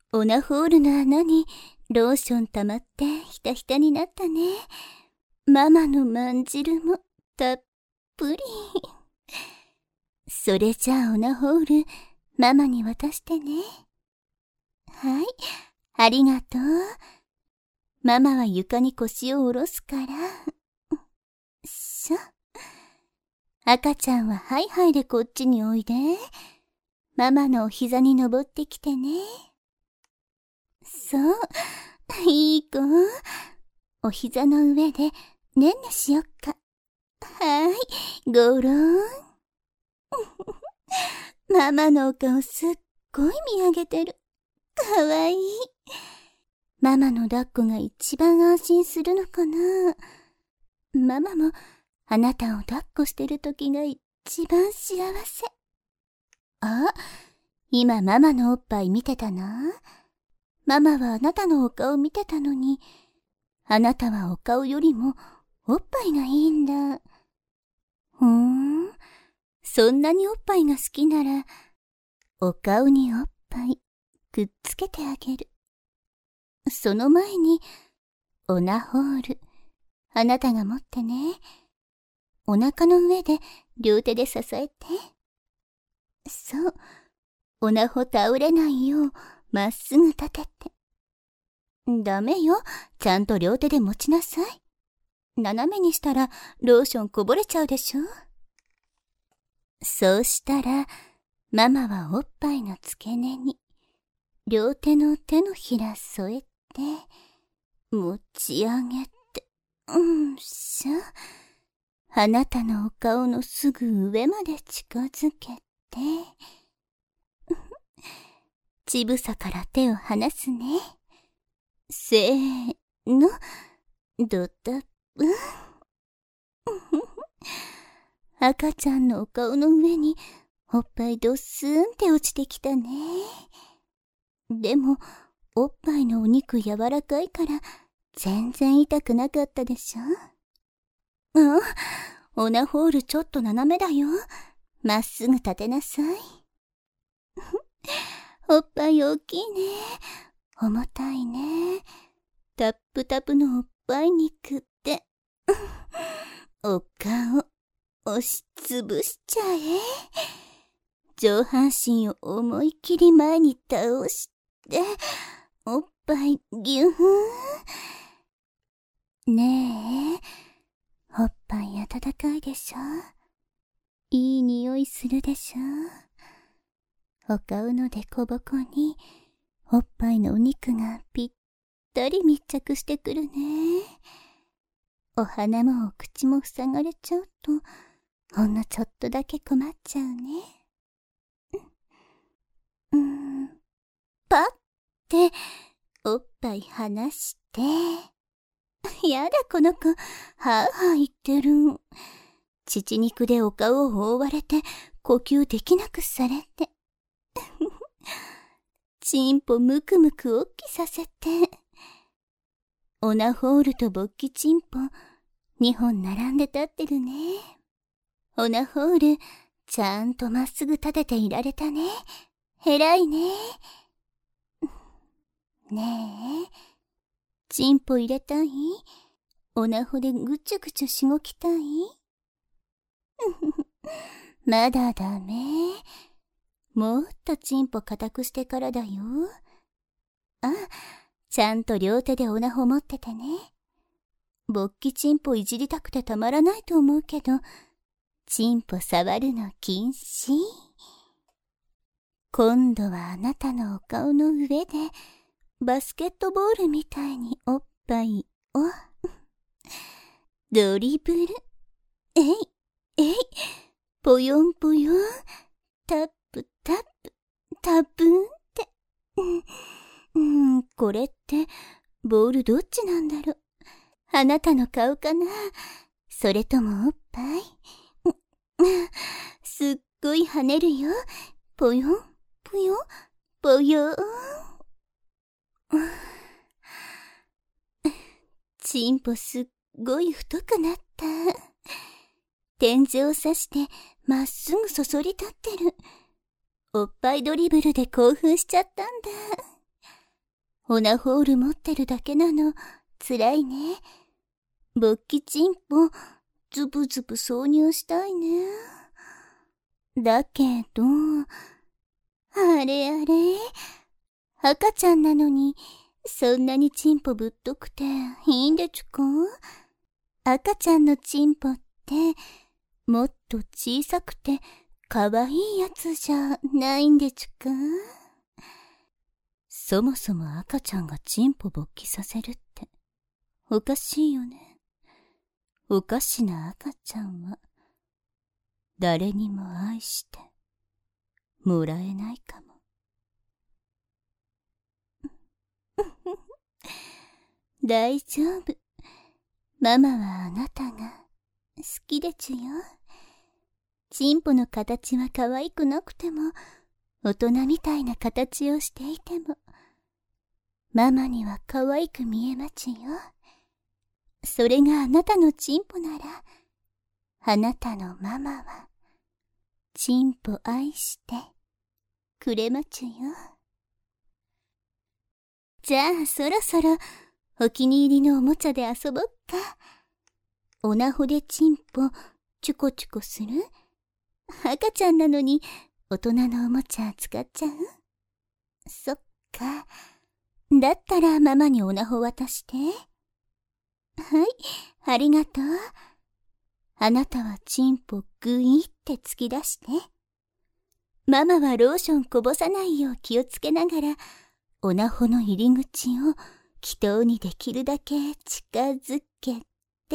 オナホールの穴にローション溜まってひたひたになったね。ママのまんじるもたっぷり。それじゃあオナホール、ママに渡してね。はい、ありがとう。ママは床に腰を下ろすから。しょ。赤ちゃんはハイハイでこっちにおいで。ママのお膝に登ってきてね。そう、いい子。お膝の上でねんねしよっか。はい、ごろん。ママのお顔すっごい見上げてる。かわいい。ママの抱っこが一番安心するのかな。ママもあなたを抱っこしてる時が一番幸せ。あ、今ママのおっぱい見てたな。ママはあなたのお顔見てたのに、あなたはお顔よりもおっぱいがいいんだ。そんなにおっぱいが好きなら、お顔におっぱいくっつけてあげる。その前に、オナホール、あなたが持ってね。お腹の上で両手で支えて。そう、オナホ倒れないようまっすぐ立てて。ダメよ、ちゃんと両手で持ちなさい。斜めにしたらローションこぼれちゃうでしょ。そうしたら、ママはおっぱいの付け根に、両手の手のひら添えて、持ち上げて、しゃ。あなたのお顔のすぐ上まで近づけて、乳房から手を離すね。せーの、ドタップ。赤ちゃんのお顔の上におっぱいドッスーンって落ちてきたね。でもおっぱいのお肉柔らかいから全然痛くなかったでしょ。オナホールちょっと斜めだよ。まっすぐ立てなさい。おっぱい大きいね。重たいね。タップタプのおっぱい肉ってお顔押しつぶしちゃえ。上半身を思い切り前に倒して、おっぱいギューン。ねえ、おっぱい温かいでしょ。いい匂いするでしょ。お顔のデコボコにおっぱいのお肉がぴったり密着してくるね。お鼻もお口も塞がれちゃうとほんのちょっとだけ困っちゃうね。パッておっぱい離して。やだこの子、はぁはぁ言ってる。乳肉でお顔を覆われて呼吸できなくされて。チンポムクムク大きさせて。オナホールと勃起チンポ2本並んで立ってるね。オナホール、ちゃんとまっすぐ立てていられたね。偉いね。ねえ、チンポ入れたい？オナホでぐちゅぐちゅしごきたい？まだダメ。もっとチンポ固くしてからだよ。ちゃんと両手でオナホ持っててね。勃起チンポいじりたくてたまらないと思うけど、チンポ触るの禁止。今度はあなたのお顔の上で、バスケットボールみたいにおっぱいをドリブル、えいえい、ぽよんぽよん、タップタップ、タプンって。これってボールどっちなんだろ。あなたの顔かな、それともおっぱい。すっごい跳ねるよ。ぽよんぽよんぽよん。チンポすっごい太くなった。天井を刺してまっすぐそそり立ってる。おっぱいドリブルで興奮しちゃったんだ。 オナホール持ってるだけなの、つらいね。勃起チンポ、ズブズブ挿入したいね。だけど、あれあれ、赤ちゃんなのに、そんなにチンポぶっとくていいんでちゅか？赤ちゃんのチンポって、もっと小さくてかわいいやつじゃないんでちゅか？そもそも赤ちゃんがチンポ勃起させるって、おかしいよね。おかしな赤ちゃんは、誰にも愛してもらえないかも。大丈夫。ママはあなたが好きでちゅよ。チンポの形は可愛くなくても、大人みたいな形をしていても、ママには可愛く見えまちよ。それがあなたのチンポなら、あなたのママは、チンポ愛してくれまちゅよ。じゃあそろそろお気に入りのおもちゃで遊ぼっか。オナホでチンポチュコチュコする？赤ちゃんなのに大人のおもちゃ使っちゃう？そっか。だったらママにオナホ渡して。はい、ありがとう。あなたはチンポグイって突き出して。ママはローションこぼさないよう気をつけながら、オナホの入り口を祈祷にできるだけ近づけて。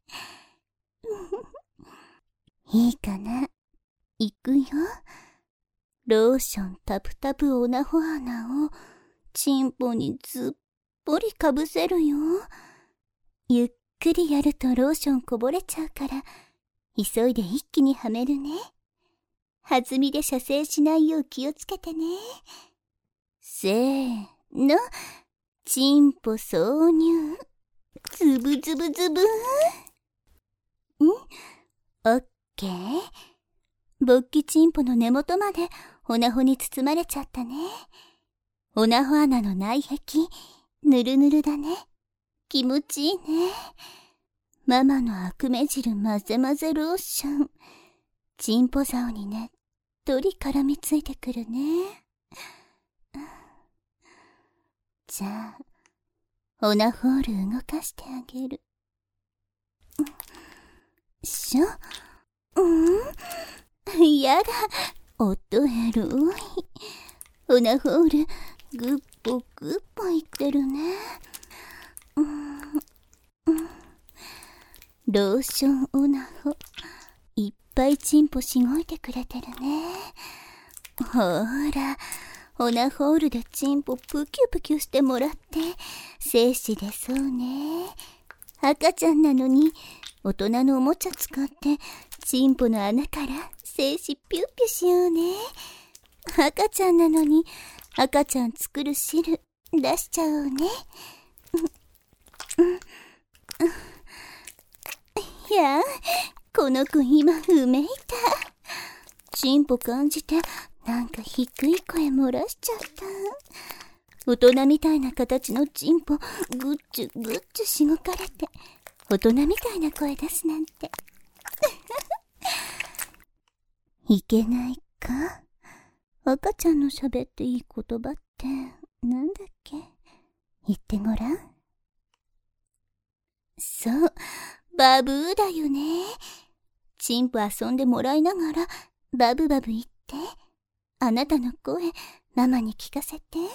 いいかな？いくよ。ローションタプタプオナホ穴をチンポにずっぽりかぶせるよ。ゆっくりやるとローションこぼれちゃうから、急いで一気にはめるね。弾みで射精しないよう気をつけてね。せーの、チンポ挿入。ズブズブズブー。オッケー。勃起チンポの根元までオナホに包まれちゃったね。オナホ穴の内壁、ぬるぬるだね。気持ちいいね。ママの悪目汁混ぜ混ぜローション。チンポ竿にねっとり絡みついてくるね。じゃあ、オナホール動かしてあげる。しょ？やだ。音エロい。オナホール、グッポグッポ言ってるね。ローションオナホ、いっぱいチンポしごいてくれてるね。ほら、オナホールでチンポプキュプキュしてもらって、精子出そうね。赤ちゃんなのに、大人のおもちゃ使って、チンポの穴から精子ピュッピュしようね。赤ちゃんなのに、赤ちゃん作る汁出しちゃおうね。いや、この子今うめいた。チンポ感じて、なんか低い声漏らしちゃった。大人みたいな形のチンポ、ぐっちゅぐっちゅしごかれて、大人みたいな声出すなんて。いけないか？赤ちゃんの喋っていい言葉ってなんだっけ？言ってごらん。そう、バブーだよね。チンポ遊んでもらいながらバブバブ言って。あなたの声、ママに聞かせて。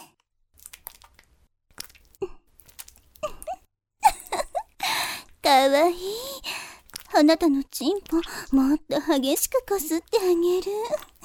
かわいい。あなたのチンポ、もっと激しくこすってあげる。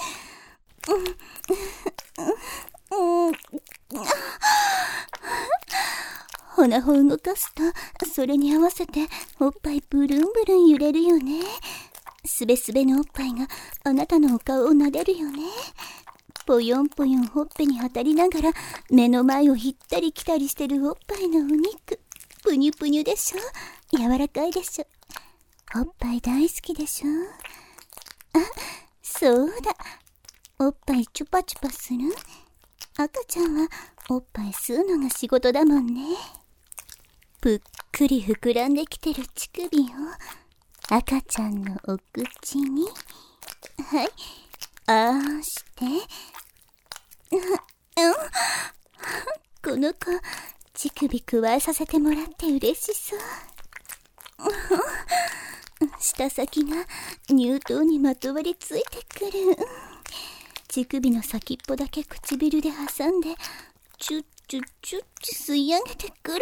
オナホ動かすと、それに合わせておっぱいブルンブルン揺れるよね。すべすべのおっぱいがあなたのお顔を撫でるよね。ぽよんぽよんほっぺに当たりながら目の前を行ったり来たりしてるおっぱいのお肉。ぷにゅぷにゅでしょ。柔らかいでしょ。おっぱい大好きでしょ。あ、そうだ。おっぱいチュパチュパする？赤ちゃんはおっぱい吸うのが仕事だもんね。ぷっくり膨らんできてる乳首を赤ちゃんのお口に、はい、あーして、この子、乳首くわえさせてもらって嬉しそう。舌先が乳頭にまとわりついてくる。乳首の先っぽだけ唇で挟んで、チュッチュッチュッチュ吸い上げてくる。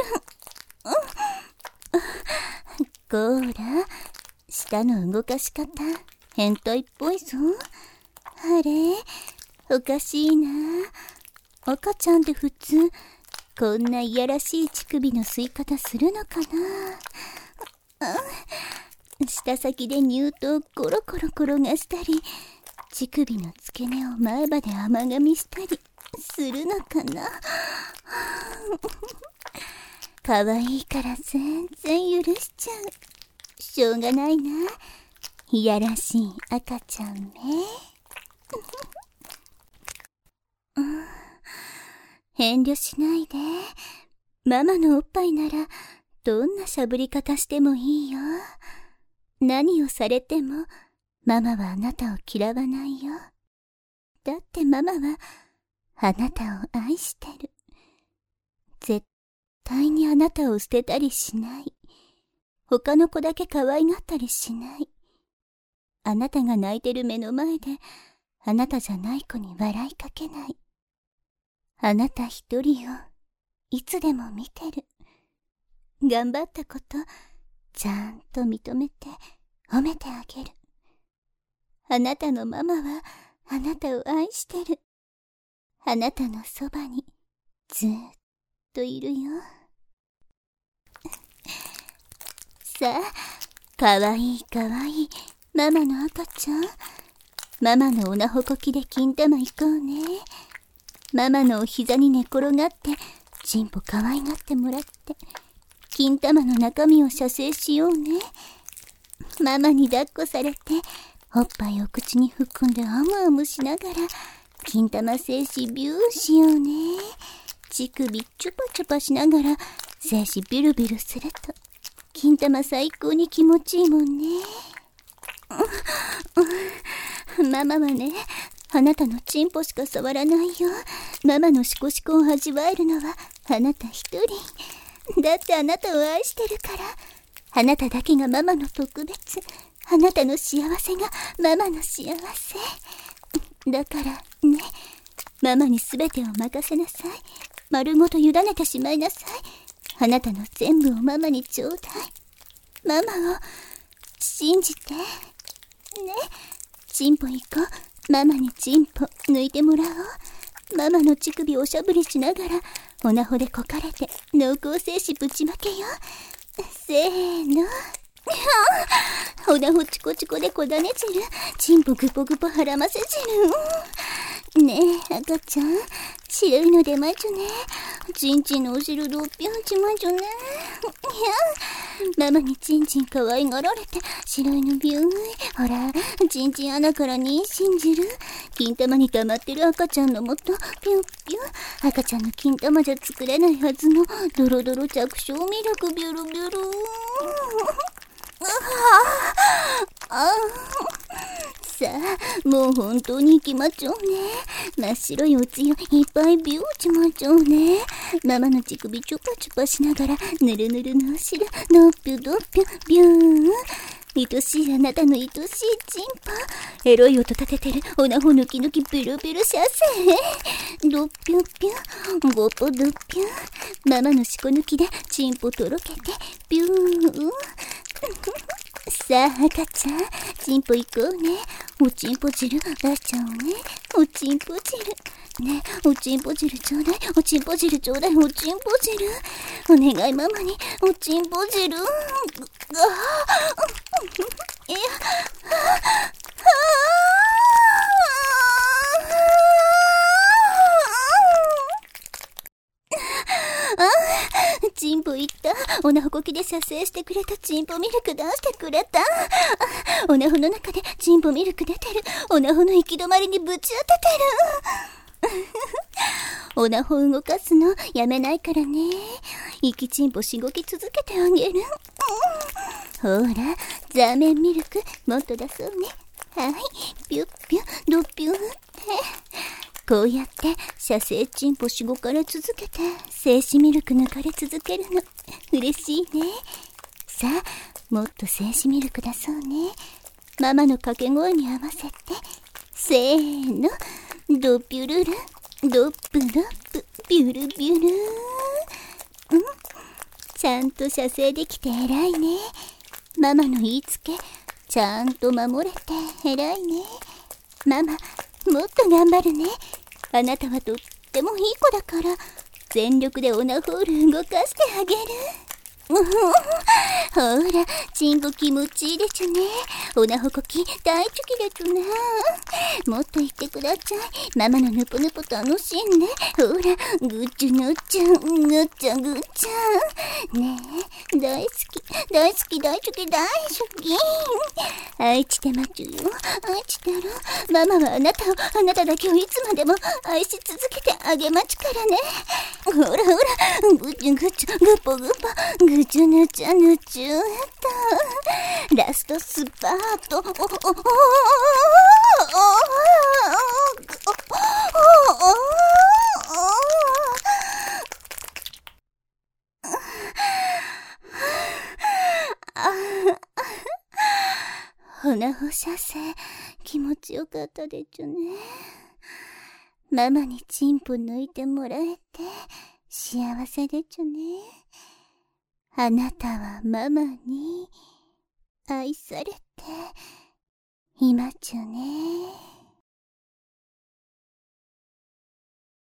こーら、舌の動かし方、変態っぽいぞ。あれ、おかしいな。赤ちゃんって普通、こんないやらしい乳首の吸い方するのかな。舌先で乳頭をコロコロ転がしたり、乳首の付け根を前歯で甘噛みしたりするのかな。可愛いから全然許しちゃう。しょうがないな。いやらしい赤ちゃんね。遠慮しないで。ママのおっぱいならどんなしゃぶり方してもいいよ。何をされてもママはあなたを嫌わないよ。だってママはあなたを愛してる。絶対にあなたを捨てたりしない。他の子だけ可愛がったりしない。あなたが泣いてる目の前であなたじゃない子に笑いかけない。あなた一人をいつでも見てる。頑張ったことちゃんと認めて褒めてあげる。あなたのママはあなたを愛してる。あなたのそばにずっといるよ。さあ、かわいいかわいいママの赤ちゃん。ママのおなほこきで金玉行こうね。ママのお膝に寝転がってチンポかわいがってもらって金玉の中身を射精しようね。ママに抱っこされておっぱいを口に含んであむあむしながら金玉精子ビューしようね。乳首チュパチュパしながら精子ビュルビュルすると金玉最高に気持ちいいもんね。ママはね、あなたのチンポしか触らないよ。ママのシコシコを味わえるのはあなた一人。だってあなたを愛してるから。あなただけがママの特別。あなたの幸せがママの幸せ。だからね、ママに全てを任せなさい。丸ごと委ねてしまいなさい。あなたの全部をママにちょうだい。ママを信じて。ね、チンポ行こう。ママにチンポ抜いてもらおう。ママの乳首をおしゃぶりしながらおなほでこかれて濃厚精子ぶちまけよ。せーの。おなほチコチコでこだね汁。チンポグポグポはらませ汁。ねえ赤ちゃん、白いの出まちゅね。チンチンのお汁どっぴょんちまちゅね。いやママにチンチンかわいがられて白いのビューイ。ほらチンチン穴から妊娠汁。金玉に溜まってる赤ちゃんのもとピュンピュン。赤ちゃんの金玉じゃ作れないはずのドロドロ着床ミルクビュルビュル。さあ、もう本当に行きまちょうね。真っ白いおつゆいっぱいビューちまちょうね。ママの乳首チュパチュパしながらぬるぬるのお汁ドッピュドッピュビューン。愛しいあなたの愛しいチンポ。エロい音立ててるおなほ抜き抜きピルピル射精。ドッピュピュゴポドッピュ。ママのしこ抜きでチンポとろけてビューン。さあ赤ちゃん、チンポ行こうね。おちんぽ汁出しちゃおうね。おちんぽ汁ね、おちんぽ汁ちょうだい。おちんぽ汁ちょうだい。おちんぽ汁お願いママにおちんぽ汁。いやチンポいった。おなほこきで射精してくれたチンポミルク出してくれた。おなほの中でチンポミルク出てる。おなほの行き止まりにぶち当ててる。 オナホ動かすのやめないからね。生きちんぽしごき続けてあげる。ほら、ザーメンミルクもっと出そうね。はい、ピュッピュッドピュッって。こうやって射精チンポしごから続けて精子ミルク抜かれ続けるの嬉しいね。さあ、もっと精子ミルク出そうね。ママの掛け声に合わせて、せーの、ドピュルルドップドップビュルビュル。ちゃんと射精できて偉いね。ママの言いつけちゃんと守れて偉いね。ママもっと頑張るね。あなたはとってもいい子だから全力でオナホール動かしてあげる。ほら、チンコ気持ちいいでちゅね。オナホコキ大好きでちゅね。もっと言ってください。ママのぬぽぬぽ楽しんで。ほら、ぐっちゅぬっちゃん、ぐっちゃぐっちゃん。ねえ、大好き、大好き、大好き、大好き。愛してまちゅよ。愛してる。ママはあなただけをいつまでも愛し続けてあげまちからね。ほらほら、ぐっちゅぐっちゅ、ぐっぽぐっぽ。ぐちゅぬちゃぬちゅっと。ラストスパート。オナホ射精気持ちよかったでちゅね。ママにチンポ抜いてもらえて幸せでちゅね。あなたはママに愛されていまちゅね。